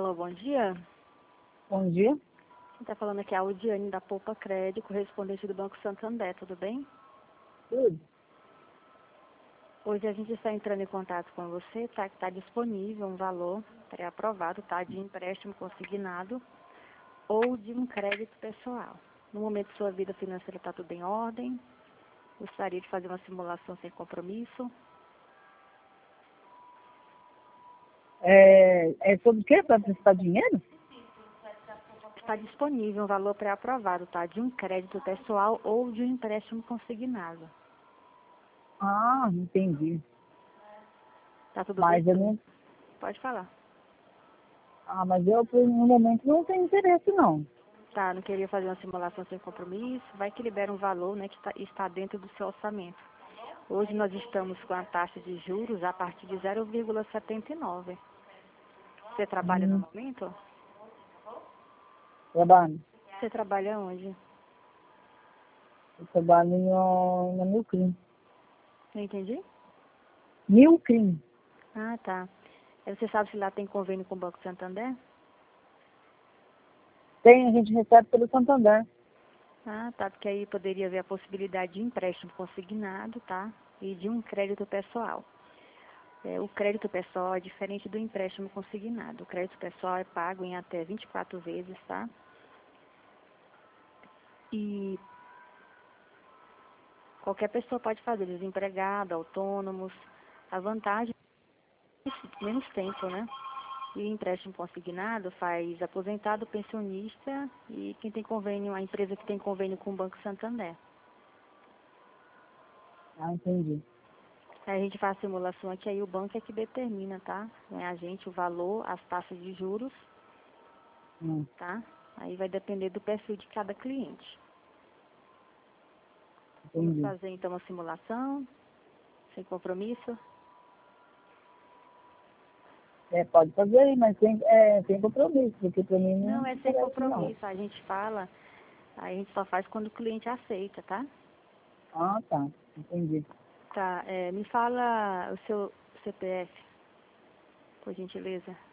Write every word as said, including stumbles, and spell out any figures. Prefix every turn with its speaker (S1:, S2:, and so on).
S1: Alô, bom dia.
S2: Bom dia.
S1: Quem está falando aqui é a Audiane da Poupa Crédito, correspondente do Banco Santander, tudo bem?
S2: Tudo.
S1: Hoje a gente está entrando em contato com você, tá? Que está disponível um valor pré-aprovado, tá? De empréstimo consignado ou de um crédito pessoal. No momento sua vida financeira está tudo em ordem. Gostaria de fazer uma simulação sem compromisso.
S2: É, é sobre o quê? Para prestar dinheiro?
S1: Está disponível um valor pré-aprovado, tá? De um crédito pessoal ou de um empréstimo consignado.
S2: Ah, entendi.
S1: Tá tudo
S2: Mas eu
S1: bem?
S2: não.
S1: Pode falar.
S2: Ah, mas eu por- no momento não tenho interesse não.
S1: Tá, não queria fazer uma simulação sem compromisso. Vai que libera um valor, né, que tá, está dentro do seu orçamento. Hoje nós estamos com a taxa de juros a partir de zero vírgula setenta e nove. Você trabalha no
S2: Hum,
S1: momento?
S2: trabalho.
S1: Você trabalha onde?
S2: Eu trabalho no, na Milcrim.
S1: Não entendi?
S2: Milcrim.
S1: Ah, tá. Aí você sabe se lá tem convênio com o Banco Santander?
S2: Tem, a gente recebe pelo Santander.
S1: Ah, tá, porque aí poderia haver a possibilidade de empréstimo consignado, tá? E de um crédito pessoal. É, o crédito pessoal é diferente do empréstimo consignado. O crédito pessoal é pago em até vinte e quatro vezes, tá? E qualquer pessoa pode fazer, desempregado, autônomos. A vantagem é menos tempo, né? E o empréstimo consignado faz aposentado, pensionista e quem tem convênio, a empresa que tem convênio com o Banco Santander.
S2: Ah, entendi.
S1: Aí a gente faz a simulação aqui, aí o banco é que determina, tá? Não é a gente o valor, as taxas de juros,
S2: Hum,
S1: tá? Aí vai depender do perfil de cada cliente. Vamos
S2: entendi.
S1: fazer então uma simulação, sem compromisso.
S2: É, pode fazer aí, mas tem, é, tem compromisso, porque para mim não
S1: Não, é sem
S2: interessa não.
S1: compromisso. A gente fala, aí a gente só faz quando o cliente aceita, tá?
S2: Ah, tá. Entendi.
S1: Tá, é, me fala o seu C P F, por gentileza.